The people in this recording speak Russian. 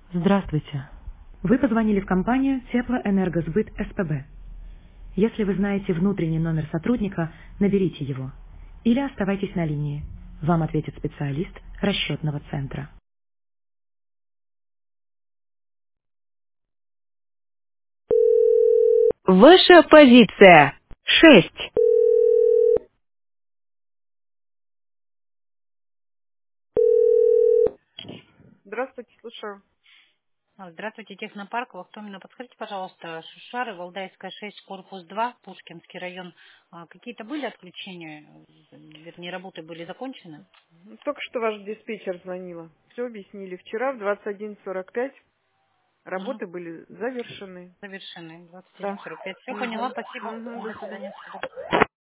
Здравствуйте. Вы позвонили в компанию Теплоэнергосбыт СПБ. Если вы знаете внутренний номер сотрудника, наберите его. Или оставайтесь на линии. Вам ответит специалист расчетного центра. Ваша позиция 6. Здравствуйте, слушаю. Здравствуйте, технопарк. Вахтомина, подскажите, пожалуйста, Шушары, Валдайская 6, корпус 2, Пушкинский район. Какие-то были отключения, вернее, работы были закончены? Только что ваш диспетчер звонила. Все объяснили. Вчера в 21:45 Мгм. работы были завершены. Завершены. Да. 21:45. Все поняла, Угу. спасибо. Угу, до До свидания. свидания.